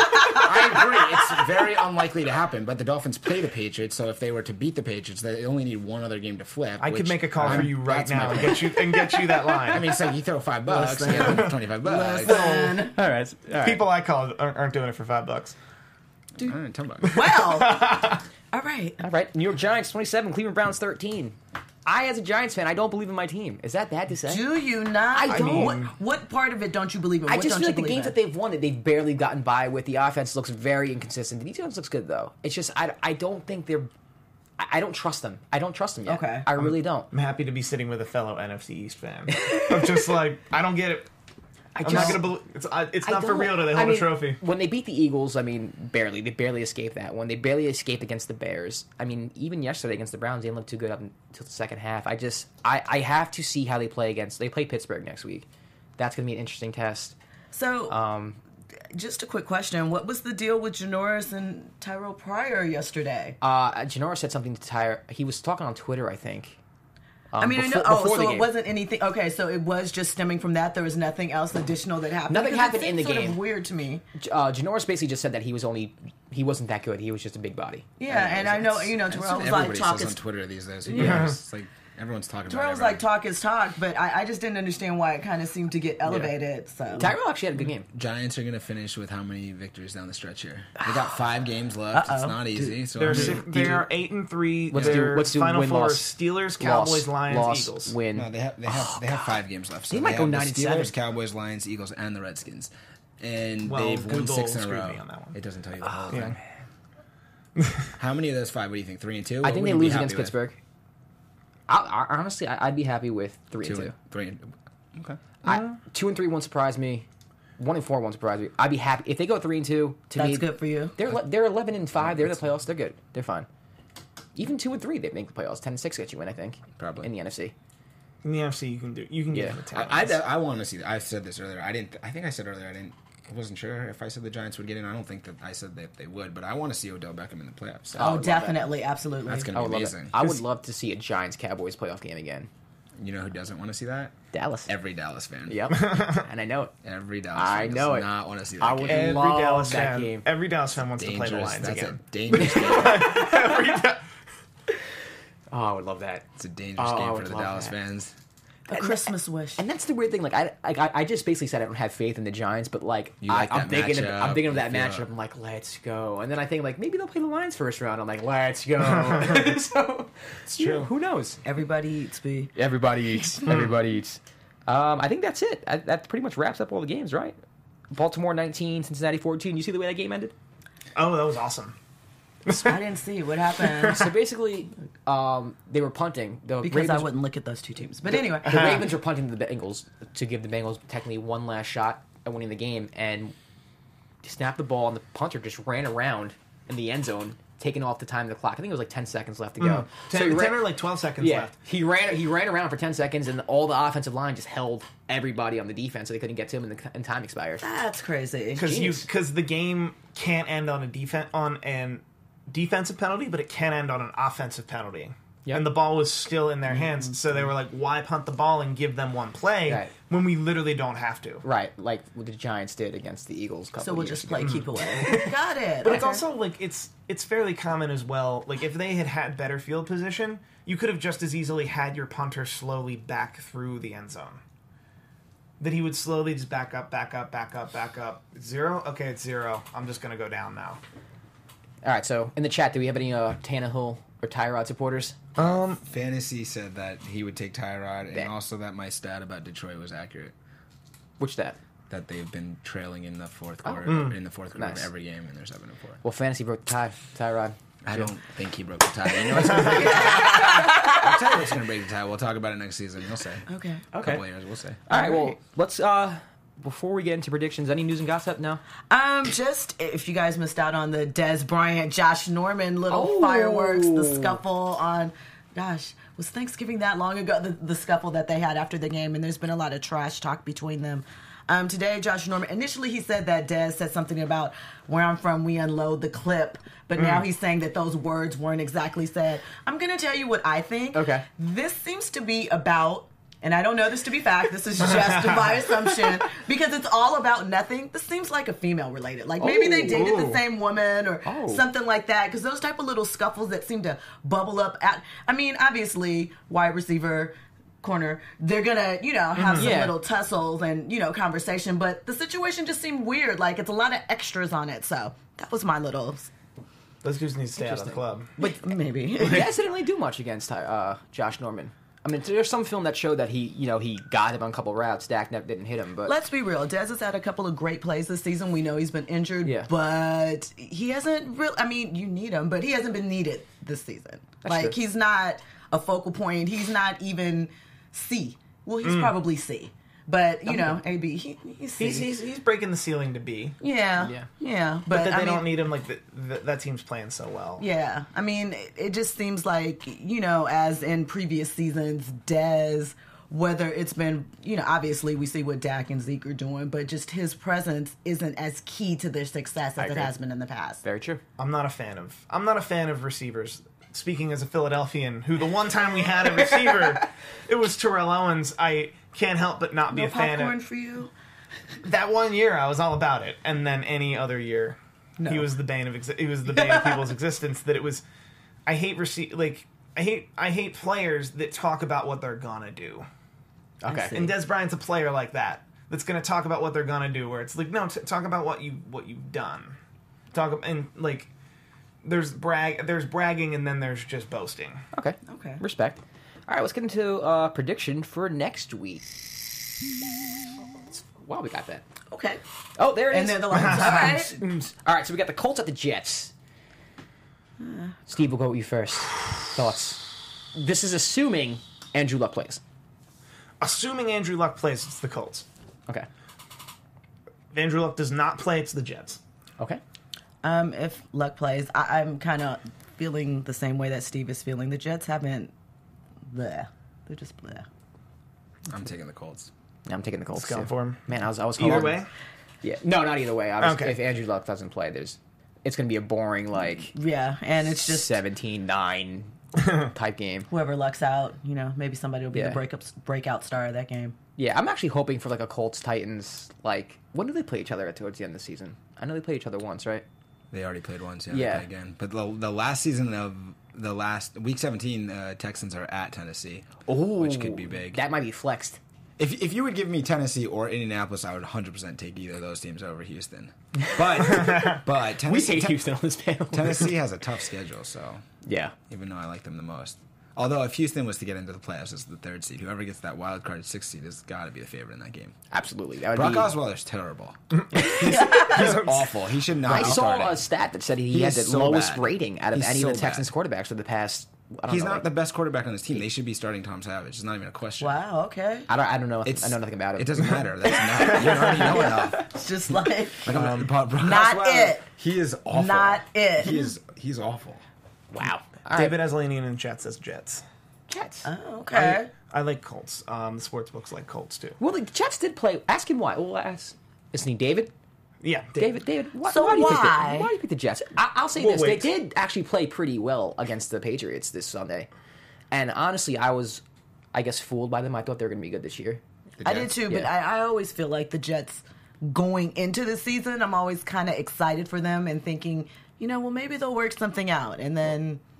I agree. It's very unlikely to happen. But the Dolphins play the Patriots, so if they were to beat the Patriots, they only need one other game to flip. I could which make a call for I'm- you right that's my now and point. get you and get you that line. I mean, it's like you throw five bucks, you Listen. get twenty five bucks. Listen. All right. All right. People I call aren't, aren't doing it for five bucks. All right, ten bucks. Well, all right. All right. New York Giants twenty-seven, Cleveland Browns thirteen. I, as a Giants fan, I don't believe in my team. Is that bad to say? Do you not? I don't. What, what part of it don't you believe in? I What just don't feel you like the believe games in? that they've won, that they've barely gotten by with. The offense looks very inconsistent. The defense looks good though. It's just I, I don't think they're. I, I don't trust them. I don't trust them yet. Okay. I really don't. I'm happy to be sitting with a fellow N F C East fan. I'm just like I don't get it. I I'm just, not gonna believe it's. I, it's I not for don't. real. Do they I hold mean, a trophy? When they beat the Eagles, I mean, barely. They barely escaped that one. They barely escaped against the Bears. I mean, even yesterday against the Browns, they didn't look too good up until the second half. I just, I, I have to see how they play against. They play Pittsburgh next week. That's going to be an interesting test. So, Um, just a quick question: what was the deal with Janoris and Tyrell Pryor yesterday? uh, Janora said something to Tyre. He was talking on Twitter, I think. Um, I mean, before, I know. Oh, before the so game. it wasn't anything. Okay, so it was just stemming from that. There was nothing else additional that happened. Nothing Because it happened in seems the sort game. Of weird to me. Uh, Janoris basically just said that he was only he wasn't that good. He was just a big body. Yeah, and I know you know That's Terrell what was like everybody talk says is on Twitter these days. Who Yeah. cares? It's like everyone's talking Terrell about was like everything. talk is talk, but I, I just didn't understand why it kind of seemed to get elevated. So Tyrell actually had a good game. Giants are going to finish with how many victories down the stretch here? They got five games left. It's Uh-oh. not easy. So They're I mean, six, they are eight and three. Let's do- Their let's do final win, four: loss. Steelers, Cowboys, Loss, Lions, loss, Eagles. win. no, they have they have they have five games left. So They might go have nine the and Steelers, seven. Cowboys, Lions, Eagles, and the Redskins, and Well, they've won Google six in a screwed row. me on that one. It doesn't tell you the whole Yeah. thing. How many of those five? What do you think? Three and two? I What think would they you be lose happy against with? Pittsburgh. I, I, honestly, I, I'd be happy with three Two and two. and three. And, okay. I, two and three won't surprise me. One and four won't surprise me. I'd be happy if they go three and two. To that's me, good for you. They're le- they're eleven and five. They're in the playoffs. They're good. They're fine. Even two and three, they make the playoffs. Ten and six get you in, I think. Probably. in the N F C. In the N F C, you can do. You can Yeah. get them a ten. I, I, I want to see. I said this earlier. I didn't. I think I said earlier. I didn't. I wasn't sure if I said the Giants would get in. I don't think that I said that they would, but I want to see Odell Beckham in the playoffs. Oh, love definitely, absolutely. That's I gonna would be love it. amazing. I would love to see a Giants Cowboys playoff game again. You know who doesn't want to see that? Dallas. Every Dallas fan. Yep. And I know it. Every Dallas I fan know does it. not want to see that I game. would Every love Dallas that fan. game. Every Dallas fan wants to play the Dangerous. Lions That's again. a dangerous game. Every da- Oh, I would love that. It's a dangerous Oh, I game would for the love Dallas that. fans. A Christmas wish. And that's the weird thing. Like I, like I, I just basically said I don't have faith in the Giants, but like, You I, like I'm that thinking, of, matchup. I'm thinking of that You feel matchup. it. I'm like, let's go. And then I think like maybe they'll play the Lions first round. I'm like, let's go. so it's true. Who knows? Everybody eats, B. Everybody eats. Everybody eats. Um, I think that's it. I, that pretty much wraps up all the games, right? Baltimore nineteen, Cincinnati fourteen. You see the way that game ended? Oh, that was awesome. I didn't see what happened So basically, um, they were punting. The because I Ravens, wouldn't look at those two teams. But anyway, the Ravens were punting to the Bengals to give the Bengals technically one last shot at winning the game, and snapped the ball, and the punter just ran around in the end zone, taking off the time of the clock. I think it was like ten seconds left to go. Ten, So he ran- ten or like twelve seconds yeah, left. he ran. He ran around for ten seconds, and all the offensive line just held everybody on the defense, so they couldn't get to him, and, the, and time expired. that's crazy. Because you Genius. because the game can't end on a defense on an defensive penalty, but it can end on an offensive penalty. Yep. And the ball was still in their hands, so they were like, "Why punt the ball and give them one play Right. when we literally don't have to?" Right, like what the Giants did against the Eagles. A couple So we'll of years just ago. play keep away. Got it. But it's Okay. also like it's it's fairly common as well. Like if they had had better field position, you could have just as easily had your punter slowly back through the end zone. that he would slowly just back up, back up, back up, back up. Zero? Okay, it's zero. I'm just going to go down now. All right, so in the chat, do we have any uh, Tannehill or Tyrod supporters? Um, Fantasy said that he would take Tyrod, and Damn. also that my stat about Detroit was accurate. Which that? That they've been trailing in the fourth Oh. quarter, Mm. in the fourth quarter Nice. of every game, and they're seven and four. Well, fantasy broke the tie. Tyrod. I don't think he broke the tie. You know what's going to break the tie? I'll tell you what's going to break the tie. We'll talk about it next season. You'll say. Okay. A Okay. couple of years, we'll say. All right, well, let's, uh, before we get into predictions, any news and gossip? No? Um, just if you guys missed out on the Des Bryant, Josh Norman little Oh. fireworks, the scuffle on, gosh, was Thanksgiving that long ago? The, the scuffle that they had after the game, and there's been a lot of trash talk between them. Um, today, Josh Norman, initially he said that Des said something about where I'm from, we unload the clip, but now he's saying that those words weren't exactly said. I'm going to tell you what I think. Okay. This seems to be about, and I don't know this to be fact, this is just my assumption, because it's all about nothing. This seems like a female related. Like maybe they Oh. dated Ooh. the same woman or Oh. something like that, because those type of little scuffles that seem to bubble up at, I mean, obviously, wide receiver, corner, they're gonna, you know, have some Yeah. little tussles and, you know, conversation, but the situation just seemed weird. Like it's a lot of extras on it. So that was my little, those dudes need to stay out of the club. but maybe. He guys didn't really do much against uh, Josh Norman. I mean, there's some film that showed that he, you know, he got him on a couple routes. Dak never didn't hit him, but Let's be real. Dez has had a couple of great plays this season. We know he's been injured, Yeah. but he hasn't really. I mean, you need him, but he hasn't been needed this season. like true. he's not a focal point. He's not even C. Well, he's probably C. But you know, A B. He, he's C. He's, he's he's breaking the ceiling to be, yeah, Yeah. yeah, but, But, that I they mean, don't need him. Like the, the, that team's playing so well. Yeah, I mean, it, it just seems like, you know, as in previous seasons, Dez, whether it's been, you know, obviously we see what Dak and Zeke are doing, but just his presence isn't as key to their success as it agree. has been in the past. very true. I'm not a fan of. I'm not a fan of receivers. Speaking as a Philadelphian, who the one time we had a receiver, it was Terrell Owens. I can't help but not be No a fan popcorn of. for you? That one year, I was all about it, and then any other year, he was the bane of exi- he was the bane of people's existence. That it was, I hate rece- like I hate I hate players that talk about what they're gonna do. Okay. see. And Des Bryant's a player like that. That's gonna talk about what they're gonna do. Where it's like, no, t- talk about what you what you've done. Talk ab- and like, there's brag there's bragging, and then there's just boasting. Okay. Okay. Respect. All right, let's get into uh, prediction for next week. Wow, we got that. Okay. Oh, there it is. And then the lines. All right. All right, so we got the Colts at the Jets. Steve, we'll go with you first. Thoughts? This is assuming Andrew Luck plays. Assuming Andrew Luck plays, it's the Colts. Okay. If Andrew Luck does not play, it's the Jets. Okay. Um, if Luck plays, I, I'm kind of feeling the same way that Steve is feeling. The Jets haven't, bleh. They're just bleh. I'm taking the Colts. I'm taking the Colts. It's going too. for him. Man, I was I was Either hoping- way, Yeah. No, not either way. Obviously, Okay. if Andrew Luck doesn't play, there's it's going to be a boring like Yeah, and it's just seventeen nine type game. whoever lucks out, you know, maybe somebody will be Yeah. the breakup breakout star of that game. Yeah, I'm actually hoping for like a Colts Titans. Like, when do they play each other at towards the end of the season? I know they play each other once, right? They already played once, yeah. Yeah. They play again. But the, the last season of the last week seventeen, uh, Texans are at Tennessee, which could be big. That might be flexed. If if you would give me Tennessee or Indianapolis, I would one hundred percent take either of those teams over Houston. But but We Tennessee, hate Ten- Houston on this panel. Tennessee has a tough schedule, so Yeah. even though I like them the most. Although if Houston was to get into the playoffs as the third seed, whoever gets that wild card sixth seed has got to be the favorite in that game. Absolutely. That would Brock be, Osweiler's terrible. he's, he's awful. He should not I be saw starting. a stat that said he, He had is the so lowest bad. rating out of He's any so of the Texans bad. quarterbacks for the past. I don't He's know, not like- the best quarterback on this team. They should be starting Tom Savage. It's not even a question. Wow, okay. I don't. I don't know. It's, I know nothing about it. It doesn't matter. That's not. You already know enough. It's just like, Like, um, Brock not Osweiler, it. He is awful. Not it. He is. He's awful. Wow. All right. David Eslanian in chat says Jets. Jets. oh, okay. I like Colts. Um, the sports books like Colts too. well, the Jets did play. Ask him why. Well, ask. Isn't he David? Yeah, David. David. Why, So why do you pick why? the, why do you pick the Jets? I, I'll say We'll this: wait. they did actually play pretty well against the Patriots this Sunday, and honestly, I was, I guess, fooled by them. I thought they were going to be good this year. The I did Jets. too, but Yeah. I, I always feel like the Jets going into the season, I'm always kind of excited for them and thinking, you know, well, maybe they'll work something out. And then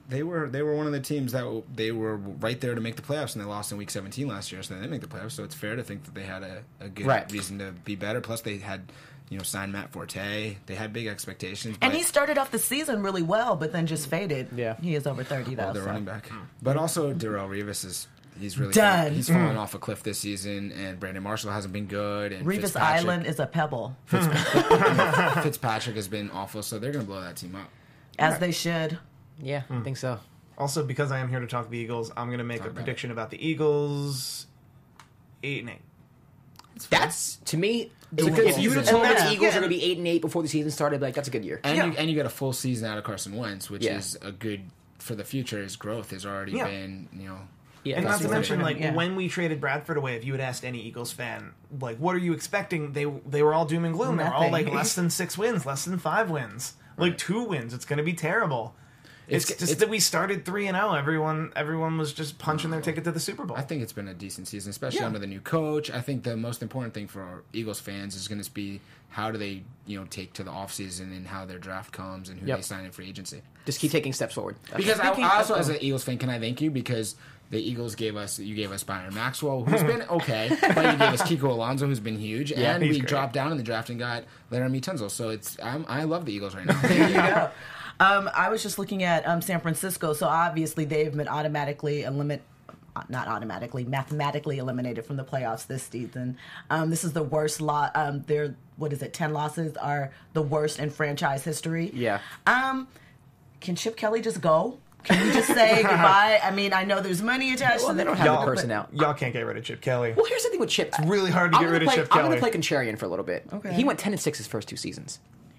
they were they were one of the teams that w- they were right there to make the playoffs, and they lost in week seventeen last year, so they didn't make the playoffs. So it's fair to think that they had a, a good Right. reason to be better. Plus, they had you know signed Matt Forte. They had big expectations. And but- he started off the season really well, but then just faded. Yeah. He is over thirty, though. well, their so. running back, but also Darrell Revis is. He's really Done. Fallen, he's fallen off a cliff this season, and Brandon Marshall hasn't been good. And Revis Fitzpatrick- Island is a pebble, Fitzpatrick has been awful, so they're going to blow that team up. as they should. Yeah, I think so. Also, because I am here to talk the Eagles, I'm going to make Talk a about prediction about the Eagles. Eight and eight. That's to me. It's a good if you would have season. told me And the that's- Eagles yeah. are going to be eight and eight before the season started, like that's a good year. And Yeah. you and you get a full season out of Carson Wentz, which Yeah. is a good for the future. His growth has already Yeah. been, you know. Yeah, And not that's to what mention, I'm- like Yeah. when we traded Bradford away, if you had asked any Eagles fan, like, what are you expecting? They they were all doom and gloom. They were all like Nothing. less than six wins, less than five wins, like two wins. It's going to be terrible. It's, It's- just it's- that we started three and zero. Everyone everyone was just punching their ticket to the Super Bowl. I think it's been a decent season, especially Yeah. under the new coach. I think the most important thing for our Eagles fans is going to be how do they, you know, take to the offseason and how their draft comes and who Yep. they sign in free agency. just keep taking steps forward. Because I, Speaking I also, of- as an Eagles fan, can I thank you because the Eagles gave us, you gave us Byron Maxwell, who's been okay, but you gave us Kiko Alonso, who's been huge, Yeah, and he's we great. dropped down in the draft and got Laramie Tunzel. So it's, I'm, I love the Eagles right now. There you go. Um, I was just looking at um, San Francisco, so obviously they've been automatically eliminated. Not automatically, mathematically eliminated from the playoffs this season. Um, this is the worst lot. Um, their what is it? Ten losses are the worst in franchise history. Yeah. Um, can Chip Kelly just go? Can we just say goodbye? I mean, I know there's money attached Well, to they the don't have the Y'all- person out. Y'all can't get rid of Chip Kelly. Well, here's the thing with Chip. It's really hard to get rid of play, Chip I'm Kelly. going to play contrarian for a little bit. Okay. He went ten and six his first two seasons.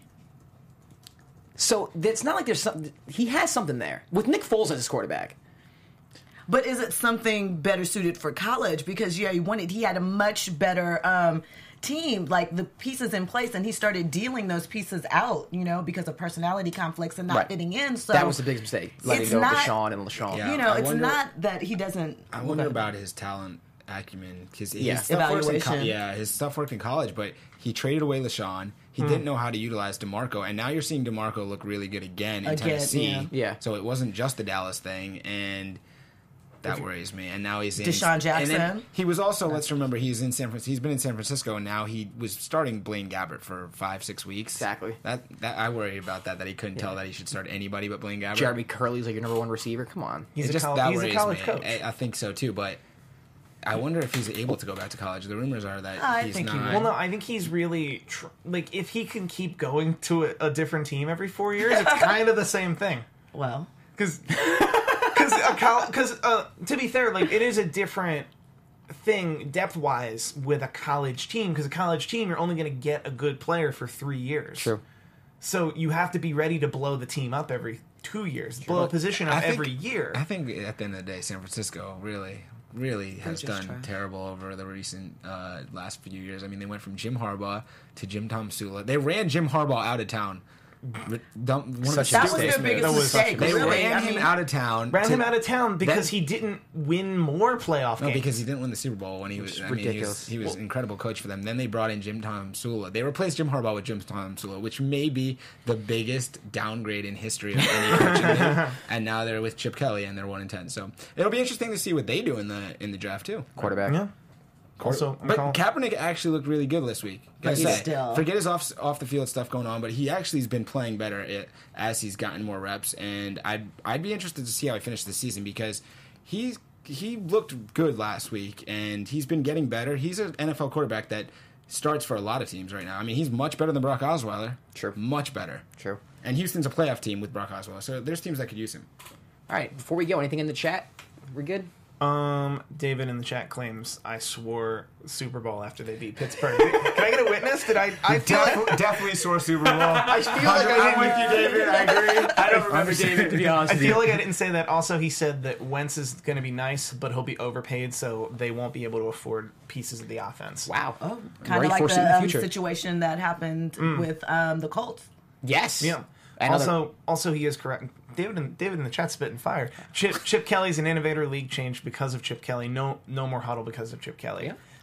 So it's not like there's something. He has something there with Nick Foles as his quarterback. But is it something better suited for college? Because yeah, he wanted he had a much better um, team, like the pieces in place, and he started dealing those pieces out, you know, because of personality conflicts and not Right. fitting in. So That was the biggest mistake. Letting it's go of not- Deshaun and LaShawn. Yeah. you know, I it's wonder- not that he doesn't. I wonder about his talent acumen because his Yeah. stuff works in co- Evaluation. yeah, his stuff worked in college, but he traded away LaShawn. He Hmm. didn't know how to utilize DeMarco, and now you're seeing DeMarco look really good again in Again, Tennessee. yeah. Yeah. So it wasn't just the Dallas thing, and that worries me. And now he's in Deshaun and then Jackson. he was also. Let's remember he's in San Francisco. He's been in San Francisco, and now he was starting Blaine Gabbert for five, six weeks. Exactly. That that I worry about that. That he couldn't tell that he should start anybody but Blaine Gabbert. Jeremy Curley's like your number one receiver. Come on. He's It a, just col- that he's a worries college me. coach. I, I think so too, but I wonder if he's able to go back to college. The rumors are that I he's think he not. will. Well, no, I think he's really tr- like if he can keep going to a, a different team every four years, it's kind of the same thing. Well, Because, because uh, to be fair, like it is a different thing depth wise with a college team. Because a college team, you're only going to get a good player for three years. True. So you have to be ready to blow the team up every two years, blow a position up I think- every year. I think at the end of the day, San Francisco really, really has just done try. terrible over the recent uh, last few years. I mean, they went from Jim Harbaugh to Jim Tom Sula. They ran Jim Harbaugh out of town. R- dumb- one of Such the a that was stupidest their moves. biggest That was such a mistake. They really. ran I him mean, out of town. Ran to- him out of town because That- he didn't win more playoff No, games. because he didn't win the Super Bowl when he was. is I mean, he was, ridiculous. he was an incredible coach for them. Then they brought in Jim Tom Sula. They replaced Jim Harbaugh with Jim Tom Sula, which may be the biggest downgrade in history of any coaching league. And now they're with Chip Kelly, and they're one and ten. So it'll be interesting to see what they do in the in the draft too. Quarterback. yeah. Also, I'm But calling- Kaepernick actually looked really good this week. Gotta But say. still. Forget his off off the field stuff going on, but he actually has been playing better it, as he's gotten more reps, and I'd I'd be interested to see how he finished the season because he's he looked good last week, and he's been getting better. He's an N F L quarterback that starts for a lot of teams right now. I mean, he's much better than Brock Osweiler. True. Much better. True. And Houston's a playoff team with Brock Osweiler, so there's teams that could use him. All right. Before we go, anything in the chat? We're good. Um, David in the chat claims I swore Super Bowl after they beat Pittsburgh. Can I get a witness? Did I? I feel like Definitely sore Super Bowl. I feel like I I'm with you, David. I agree. I don't remember David, to be honest I with you. feel like I didn't say that. Also, he said that Wentz is going to be nice, but he'll be overpaid, so they won't be able to afford pieces of the offense. Wow. oh, kind Already of like foreseeing the the um, future. situation that happened with um, the Colts. Yes. Yeah. Another- Also, also he is correct. David in, David in the chat spitting fire. Chip Chip Kelly's an innovator. League changed because of Chip Kelly. No no more huddle because of Chip Kelly. Yeah.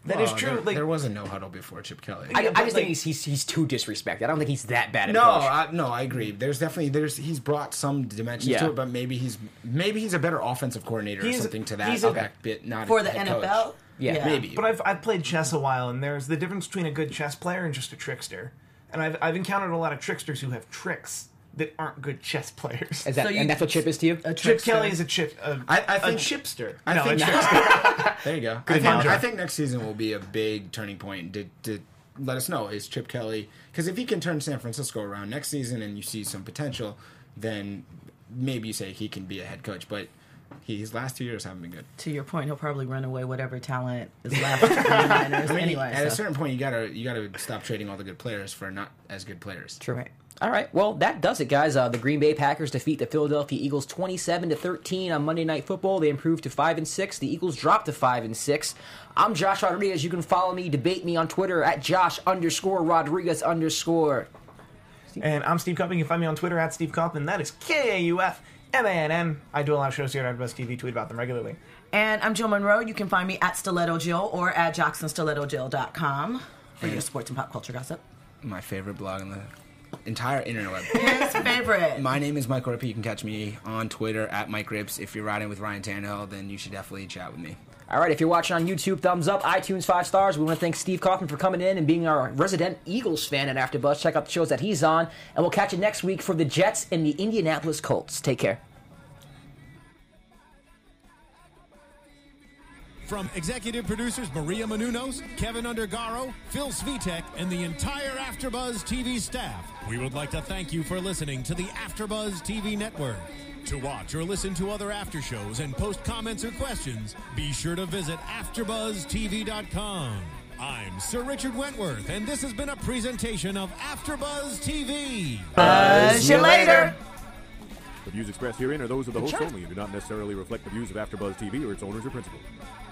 That Well, is true. There, like there was a no huddle before Chip Kelly. I, Yeah, I but, just like- think he's, he's he's too disrespected. I don't think he's that bad at no, a coach. I, no, I agree. There's definitely there's he's brought some dimensions Yeah. to it, but maybe he's maybe he's a better offensive coordinator or He's- something to that he's a- effect, bit, not For a the head N F L? coach. Yeah. Maybe. But I've I've played chess a while, and there's the difference between a good chess player and just a trickster. And I've I've encountered a lot of tricksters who have tricks that aren't good chess players. Is that, So you- and that's what Chip is to you? A Chip trickster. Kelly is a chip. A, I- I a think- chipster. I no, think a next- trickster. There you go. I Good think, puncher. I think next season will be a big turning point to, to let us know is Chip Kelly, because if he can turn San Francisco around next season and you see some potential, then maybe you say he can be a head coach. But he, his last two years haven't been good. To your point, he'll probably run away whatever talent is left in the Niners I mean, anyway. at a so. certain point, you gotta you gotta stop trading all the good players for not as good players. True. Right. All right. Well, that does it, guys. Uh, the Green Bay Packers defeat the Philadelphia Eagles twenty-seven to thirteen on Monday Night Football. They improved to five and six. The Eagles dropped to five and six. I'm Josh Rodriguez. You can follow me, debate me on Twitter at Josh underscore Rodriguez underscore. And I'm Steve Kaufman. You can find me on Twitter at Steve Kaufman. That is K A U F M A N N. I do a lot of shows here at AfterBuzz T V. Tweet about them regularly. And I'm Jill Monroe. You can find me at Stiletto Jill or at Jackson Stiletto Jill dot com for your sports and pop culture gossip. My favorite blog on the entire internet. His favorite. My name is Michael Rippey. You can catch me on Twitter at Mike Rips. If you're riding with Ryan Tannehill, then you should definitely chat with me. All right, if you're watching on YouTube, thumbs up, iTunes, five stars. We want to thank Steve Kaufman for coming in and being our resident Eagles fan at AfterBuzz. Check out the shows that he's on, and we'll catch you next week for the Jets and the Indianapolis Colts. Take care. From executive producers Maria Menounos, Kevin Undergaro, Phil Svitek, and the entire AfterBuzz T V staff, we would like to thank you for listening to the AfterBuzz T V network. To watch or listen to other after shows and post comments or questions, be sure to visit after buzz T V dot com. I'm Sir Richard Wentworth, and this has been a presentation of AfterBuzz T V. Buzz you later. The views expressed herein are those of the host only and do not necessarily reflect the views of AfterBuzz T V or its owners or principals.